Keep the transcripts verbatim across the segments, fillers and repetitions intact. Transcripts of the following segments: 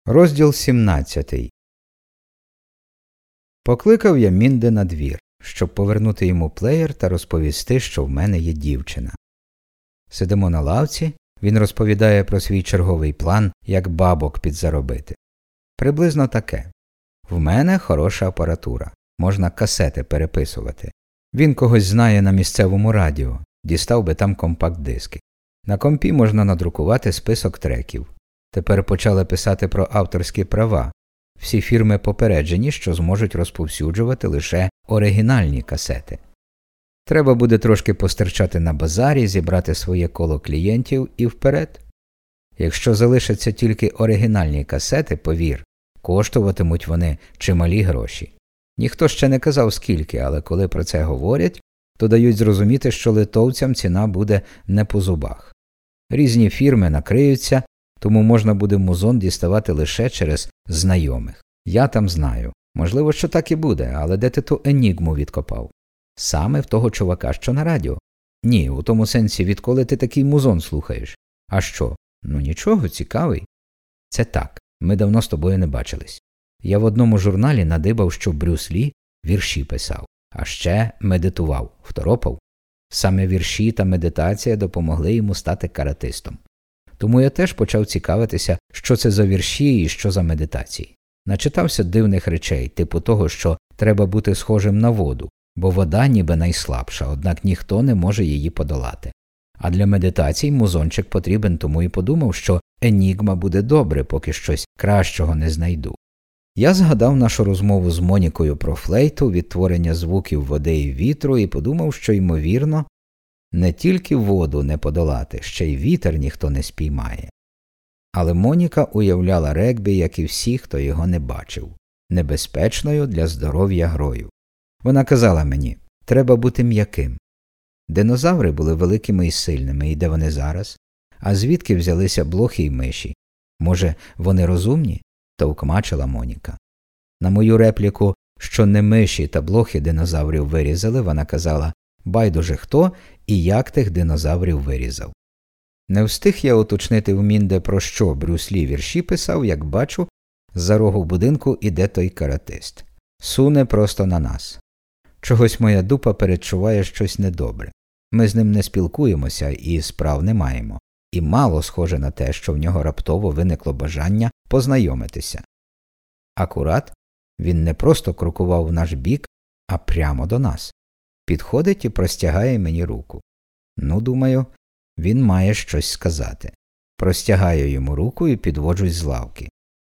Розділ сімнадцятий. Покликав я Мінде на двір, щоб повернути йому плеєр та розповісти, що в мене є дівчина. Сидимо на лавці, він розповідає про свій черговий план, як бабок підзаробити. Приблизно таке. В мене хороша апаратура, можна касети переписувати. Він когось знає на місцевому радіо, дістав би там компакт-диски. На компі можна надрукувати список треків. Тепер почали писати про авторські права. Всі фірми попереджені, що зможуть розповсюджувати лише оригінальні касети. Треба буде трошки постерчати на базарі, зібрати своє коло клієнтів і вперед. Якщо залишаться тільки оригінальні касети, повір, коштуватимуть вони чималі гроші. Ніхто ще не казав скільки, але коли про це говорять, то дають зрозуміти, що литовцям ціна буде не по зубах. Різні фірми накриються, тому можна буде музон діставати лише через знайомих. Я там знаю. Можливо, що так і буде, але де ти ту енігму відкопав? Саме в того чувака, що на радіо. Ні, у тому сенсі, відколи ти такий музон слухаєш. А що? Ну нічого, цікавий. Це так, ми давно з тобою не бачились. Я в одному журналі надибав, що Брюс Лі вірші писав, а ще медитував, второпав. Саме вірші та медитація допомогли йому стати каратистом. Тому я теж почав цікавитися, що це за вірші і що за медитації. Начитався дивних речей, типу того, що треба бути схожим на воду, бо вода ніби найслабша, однак ніхто не може її подолати. А для медитацій музончик потрібен, тому і подумав, що енігма буде добре, поки щось кращого не знайду. Я згадав нашу розмову з Монікою про флейту, відтворення звуків води і вітру і подумав, що, ймовірно, не тільки воду не подолати, ще й вітер ніхто не спіймає. Але Моніка уявляла регбі, як і всі, хто його не бачив, небезпечною для здоров'я грою. Вона казала мені, треба бути м'яким. Динозаври були великими і сильними, і де вони зараз? А звідки взялися блохи й миші? Може, вони розумні? Товкмачила Моніка. На мою репліку, що не миші та блохи динозаврів вирізали, вона казала, байдуже хто і як тих динозаврів вирізав. Не встиг я уточнити в Мінде, про що Брюс Лі вірші писав, як бачу, з-за рогу будинку іде той каратист. Суне просто на нас. Чогось моя дупа передчуває щось недобре. Ми з ним не спілкуємося і справ не маємо. І мало схоже на те, що в нього раптово виникло бажання познайомитися. Акурат він не просто крокував в наш бік, а прямо до нас. Підходить і простягає мені руку. Ну, думаю, він має щось сказати. Простягаю йому руку і підводжусь з лавки.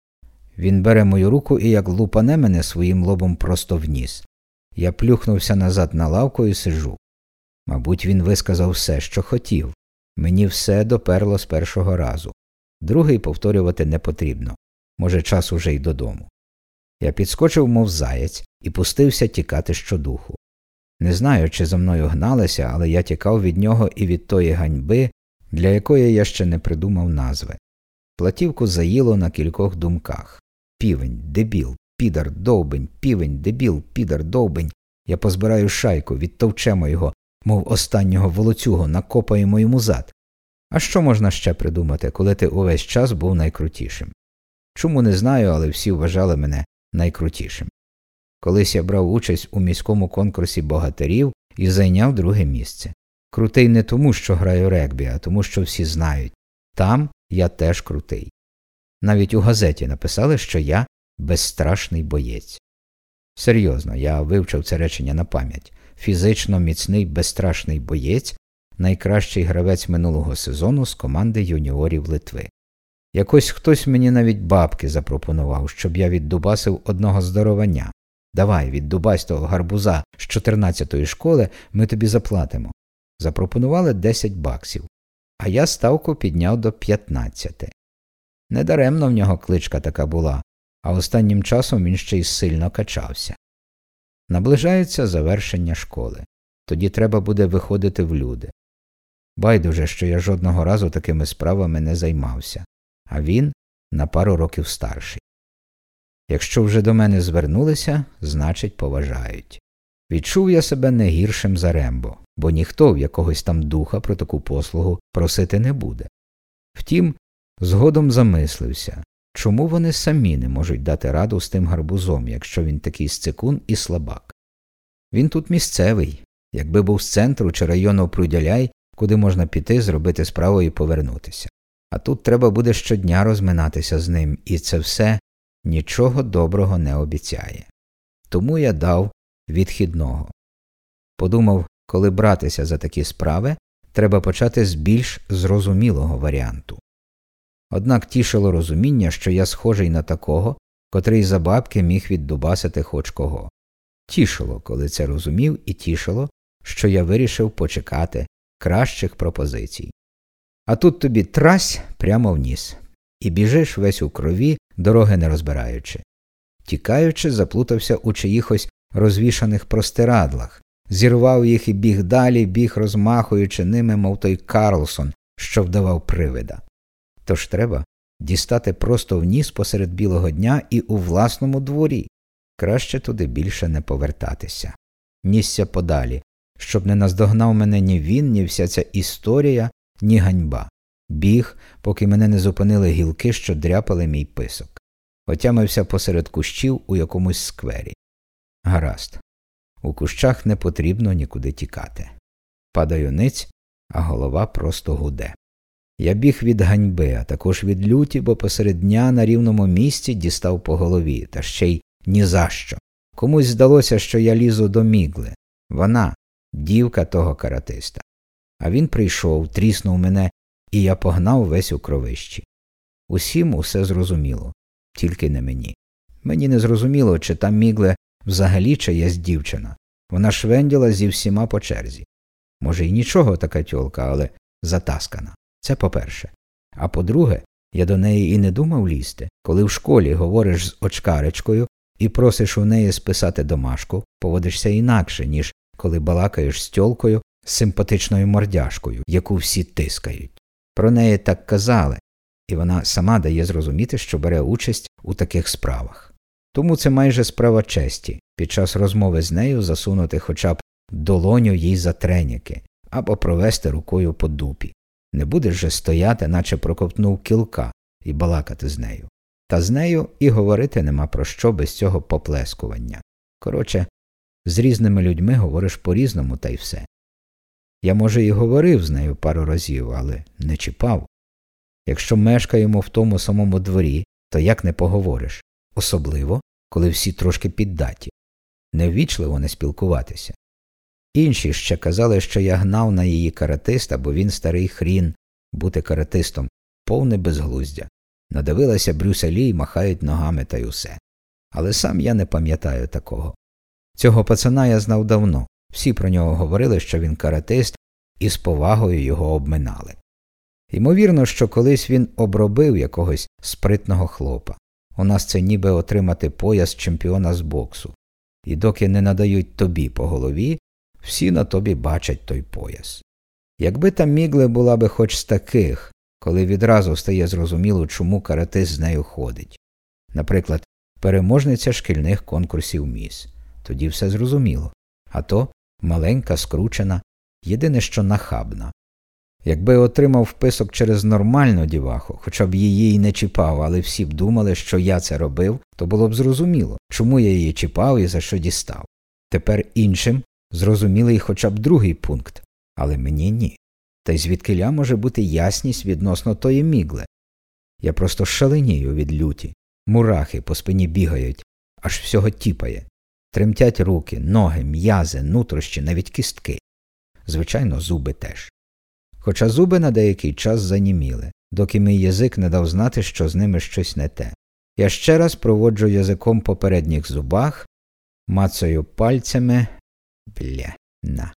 Він бере мою руку і як лупане мене своїм лобом просто в ніс. Я плюхнувся назад на лавку і сиджу. Мабуть, він висказав все, що хотів. Мені все доперло з першого разу. Другий повторювати не потрібно. Може, час уже й додому. Я підскочив, мов заєць, і пустився тікати щодуху. Не знаю, чи за мною гналися, але я тікав від нього і від тої ганьби, для якої я ще не придумав назви. Платівку заїло на кількох думках. Півень, дебіл, підар, довбень, півень, дебіл, підар, довбень. Я позбираю шайку, відтовчемо його, мов останнього волоцюгу, накопаємо йому зад. А що можна ще придумати, коли ти увесь час був найкрутішим? Чому не знаю, але всі вважали мене найкрутішим. Колись я брав участь у міському конкурсі богатирів і зайняв друге місце. Крутий не тому, що граю регбі, а тому, що всі знають. Там я теж крутий. Навіть у газеті написали, що я безстрашний боєць. Серйозно, я вивчив це речення на пам'ять. Фізично міцний безстрашний боєць – найкращий гравець минулого сезону з команди юніорів Литви. Якось хтось мені навіть бабки запропонував, щоб я віддубасив одного здоровання. Давай, віддубась того гарбуза з чотирнадцятої школи, ми тобі заплатимо. Запропонували десять баксів, а я ставку підняв до п'ятнадцяти. Недаремно в нього кличка така була, а останнім часом він ще й сильно качався. Наближається завершення школи. Тоді треба буде виходити в люди. Байдуже, що я жодного разу такими справами не займався, а він на пару років старший. Якщо вже до мене звернулися, значить поважають. Відчув я себе не гіршим за Рембо, бо ніхто в якогось там духа про таку послугу просити не буде. Втім, згодом замислився, Чому вони самі не можуть дати раду з тим гарбузом, якщо він такий сцикун і слабак? Він тут місцевий. Якби був з центру чи району Прудяляй, куди можна піти, зробити справу і повернутися. А тут треба буде щодня розминатися з ним, і це все нічого доброго не обіцяє. Тому я дав відхідного. Подумав, коли братися за такі справи, треба почати з більш зрозумілого варіанту. Однак тішило розуміння, що я схожий на такого, котрий за бабки міг віддубасити хоч кого. Тішило, коли це розумів, і тішило, що я вирішив почекати кращих пропозицій. А тут тобі трась прямо в ніс. І біжиш весь у крові, дороги не розбираючи. Тікаючи, заплутався у чиїхось розвішаних простирадлах, зірвав їх і біг далі, біг розмахуючи ними, мов той Карлсон, що вдавав привида. Тож треба дістати просто в ніс посеред білого дня і у власному дворі. Краще туди більше не повертатися. Нісся подалі, щоб не наздогнав мене ні він, ні вся ця історія, ні ганьба. Біг, поки мене не зупинили гілки, що дряпали мій писок. Отямився посеред кущів у якомусь сквері. Гаразд. У кущах не потрібно нікуди тікати. Падаю ниць, а голова просто гуде. Я біг від ганьби, а також від люті, бо посеред дня на рівному місці дістав по голові, та ще й ні за що. Комусь здалося, що я лізу до Мігли. Вона – дівка того каратиста. А він прийшов, тріснув мене, і я погнав весь у кровищі. Усім усе зрозуміло, тільки не мені. Мені не зрозуміло, чи та Мігле взагалі чиясь дівчина. Вона швенділа зі всіма по черзі. Може, і нічого така тьолка, але затаскана. Це по-перше. А по-друге, я до неї і не думав лізти. Коли в школі говориш з очкаречкою і просиш у неї списати домашку, поводишся інакше, ніж коли балакаєш з тьолкою з симпатичною мордяшкою, яку всі тискають. Про неї так казали, і вона сама дає зрозуміти, що бере участь у таких справах. Тому це майже справа честі під час розмови з нею засунути хоча б долоню їй за треніки або провести рукою по дупі. Не будеш же стояти, наче проковтнув кілка, і балакати з нею. Та з нею і говорити нема про що без цього поплескування. Коротше, з різними людьми говориш по-різному, та й все. Я, може, і говорив з нею пару разів, але не чіпав. Якщо мешкаємо в тому самому дворі, то як не поговориш? Особливо, коли всі трошки піддаті. Неввічливо не спілкуватися. Інші ще казали, що я гнав на її каратиста, бо він старий хрін, бути каратистом – повне безглуздя. Надивилася Брюса Лі й махають ногами та й усе. Але сам я не пам'ятаю такого. Цього пацана я знав давно. Всі про нього говорили, що він каратист, і з повагою його обминали. Ймовірно, що колись він обробив якогось спритного хлопа. У нас це ніби отримати пояс чемпіона з боксу. І доки не надають тобі по голові, всі на тобі бачать той пояс. Якби та Мігле була би хоч з таких, коли відразу стає зрозуміло, чому каратист з нею ходить. Наприклад, переможниця шкільних конкурсів міс. Тоді все зрозуміло. А то маленька, скручена, єдине що нахабна. Якби отримав вписок через нормальну діваху, хоча б її й не чіпав, але всі б думали, що я це робив, то було б зрозуміло, чому я її чіпав і за що дістав. Тепер іншим зрозумілий хоча б другий пункт, але мені ні. Та й звідкиля може бути ясність відносно тої Мігле? Я просто шаленію від люті. Мурахи по спині бігають, аж всього тіпає. Тремтять руки, ноги, м'язи, нутрощі, навіть кістки. Звичайно, зуби теж. Хоча зуби на деякий час заніміли, доки мій язик не дав знати, що з ними щось не те. Я ще раз проводжу язиком по передніх зубах, мацаю пальцями. Бля, на.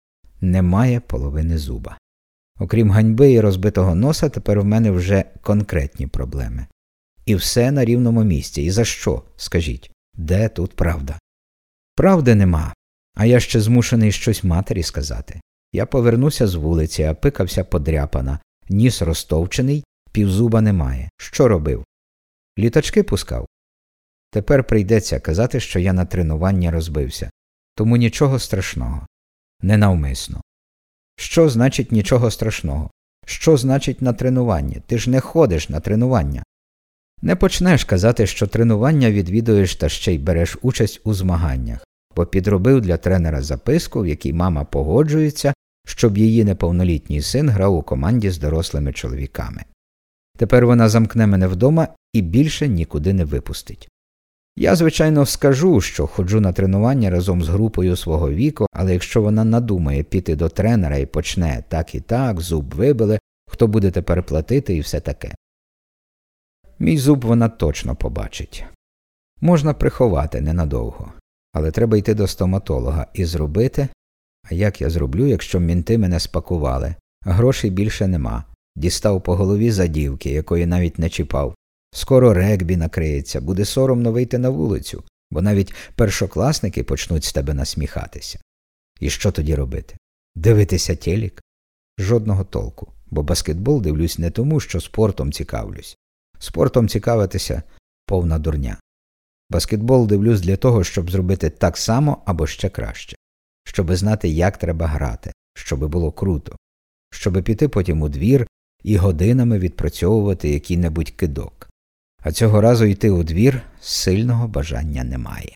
Немає половини зуба. Окрім ганьби і розбитого носа, тепер в мене вже конкретні проблеми. І все на рівному місці. І за що, скажіть? Де тут правда? Правди нема, а я ще змушений щось матері сказати. Я повернуся з вулиці, а пика вся подряпана, ніс розтовчений, півзуба немає. Що робив? Літачки пускав? Тепер прийдеться казати, що я на тренування розбився. Тому нічого страшного. Ненавмисно. Що значить нічого страшного? Що значить на тренування? Ти ж не ходиш на тренування. Не почнеш казати, що тренування відвідуєш та ще й береш участь у змаганнях, бо підробив для тренера записку, в якій мама погоджується, щоб її неповнолітній син грав у команді з дорослими чоловіками. Тепер вона замкне мене вдома і більше нікуди не випустить. Я, звичайно, скажу, що ходжу на тренування разом з групою свого віку, але якщо вона надумає піти до тренера і почне так і так, зуб вибили, хто буде тепер платити і все таке. Мій зуб вона точно побачить. Можна приховати ненадовго, але треба йти до стоматолога і зробити, а як я зроблю, якщо мінти мене спакували, а грошей більше нема, дістав по голові задівки, якої навіть не чіпав. Скоро регбі накриється, буде соромно вийти на вулицю, бо навіть першокласники почнуть з тебе насміхатися. І що тоді робити? Дивитися телек? Жодного толку, бо баскетбол дивлюсь не тому, що спортом цікавлюсь. Спортом цікавитися – повна дурня. Баскетбол дивлюсь для того, щоб зробити так само або ще краще. Щоби знати, як треба грати, щоби було круто. Щоби піти потім у двір і годинами відпрацьовувати який-небудь кидок. А цього разу йти у двір сильного бажання немає.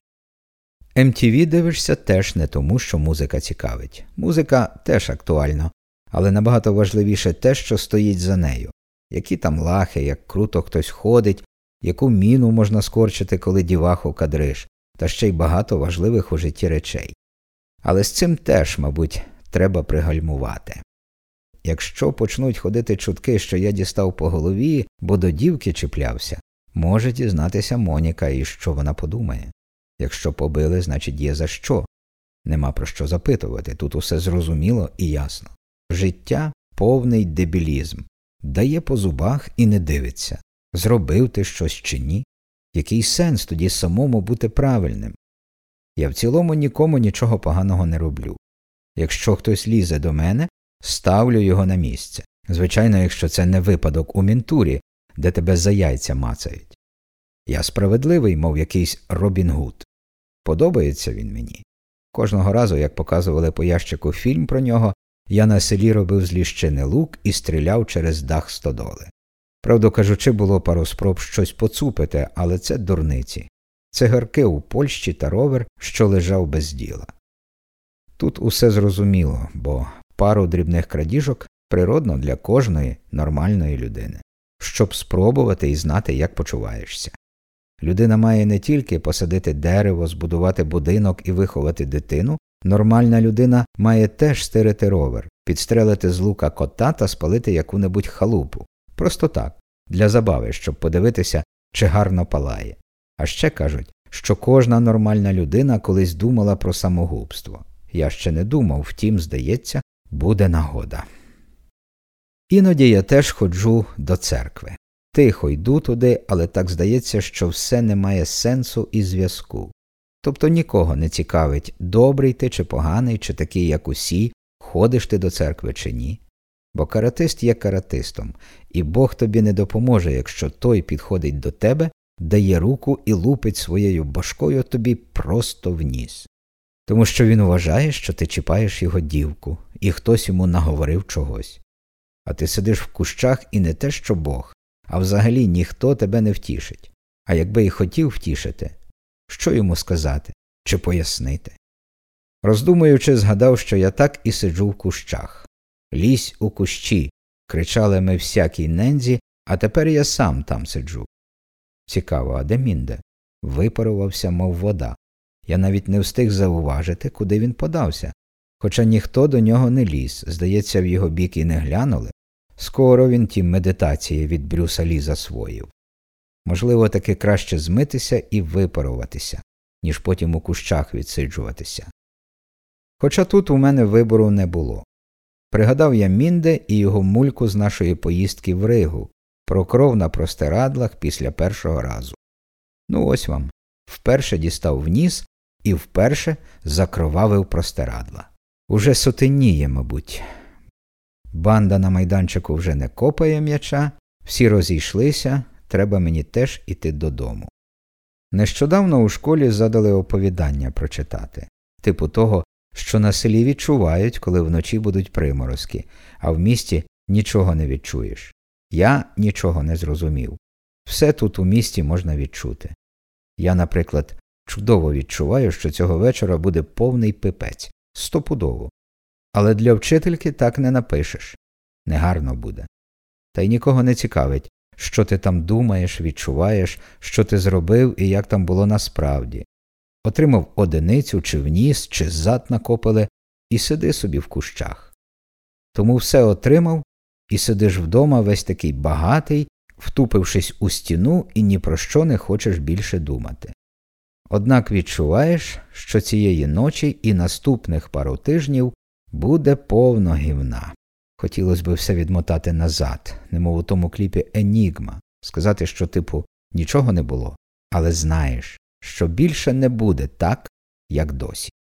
ем ті ві дивишся теж не тому, що музика цікавить. Музика теж актуальна, але набагато важливіше те, що стоїть за нею. Які там лахи, як круто хтось ходить, яку міну можна скорчити, коли діваху кадриш, та ще й багато важливих у житті речей. Але з цим теж, мабуть, треба пригальмувати. Якщо почнуть ходити чутки, що я дістав по голові, бо до дівки чіплявся, може дізнатися Моніка і що вона подумає. Якщо побили, значить є за що. Нема про що запитувати, тут усе зрозуміло і ясно. Життя – повний дебілізм. Дає по зубах і не дивиться. Зробив ти щось чи ні? Який сенс тоді самому бути правильним? Я в цілому нікому нічого поганого не роблю. Якщо хтось лізе до мене, ставлю його на місце. Звичайно, якщо це не випадок у ментурі, де тебе за яйця мацають. Я справедливий, мов якийсь Робін Гуд. Подобається він мені. Кожного разу, як показували по ящику фільм про нього, я на селі робив з ліщини лук і стріляв через дах стодоли. Правду кажучи, було пару спроб щось поцупити, але це дурниці. Цигарки у Польщі та ровер, що лежав без діла. Тут усе зрозуміло, бо пару дрібних крадіжок природно для кожної нормальної людини, щоб спробувати і знати, як почуваєшся. Людина має не тільки посадити дерево, збудувати будинок і виховати дитину, нормальна людина має теж стирити ровер, підстрелити з лука кота та спалити яку-небудь халупу. Просто так, для забави, щоб подивитися, чи гарно палає. А ще кажуть, що кожна нормальна людина колись думала про самогубство. Я ще не думав, втім, здається, буде нагода. Іноді я теж ходжу до церкви. Тихо йду туди, але так здається, що все не має сенсу і зв'язку. Тобто нікого не цікавить, добрий ти чи поганий, чи такий, як усі, ходиш ти до церкви чи ні. Бо каратист є каратистом, і Бог тобі не допоможе, якщо той підходить до тебе, дає руку і лупить своєю башкою тобі просто в ніс. Тому що він вважає, що ти чіпаєш його дівку, і хтось йому наговорив чогось. А ти сидиш в кущах і не те, що Бог, а взагалі ніхто тебе не втішить. А якби і хотів втішити, що йому сказати чи пояснити? Роздумуючи, згадав, що я так і сиджу в кущах. «Лізь у кущі!» – кричали ми всякій нензі, а тепер я сам там сиджу. Цікаво, а де Мінде? Випарувався, мов вода. Я навіть не встиг зауважити, куди він подався. Хоча ніхто до нього не ліз, здається, в його бік і не глянули. Скоро він ті медитації від Брюса Лі засвоїв. Можливо, таки краще змитися і випаруватися, ніж потім у кущах відсиджуватися. Хоча тут у мене вибору не було. Пригадав я Мінде і його мульку з нашої поїздки в Ригу, про кров на простирадлах після першого разу. Ну ось вам, вперше дістав в ніс і вперше закровавив простирадла. Уже сотеніє, мабуть. Банда на майданчику вже не копає м'яча, всі розійшлися, треба мені теж іти додому. Нещодавно у школі задали оповідання прочитати, типу того, що на селі відчувають, коли вночі будуть приморозки, а в місті нічого не відчуєш. Я нічого не зрозумів. Все тут у місті можна відчути. Я, наприклад, чудово відчуваю, що цього вечора буде повний пипець. Стопудово. Але для вчительки так не напишеш. Негарно буде. Та й нікого не цікавить, що ти там думаєш, відчуваєш, що ти зробив і як там було насправді. Отримав одиницю, чи в ніс, чи зад накопили, і сиди собі в кущах. Тому все отримав, і сидиш вдома весь такий багатий, втупившись у стіну і ні про що не хочеш більше думати. Однак відчуваєш, що цієї ночі і наступних пару тижнів буде повно гівна. Хотілося б все відмотати назад, немов у тому кліпі «Енігма», сказати, що типу нічого не було, але знаєш, що більше не буде так, як досі.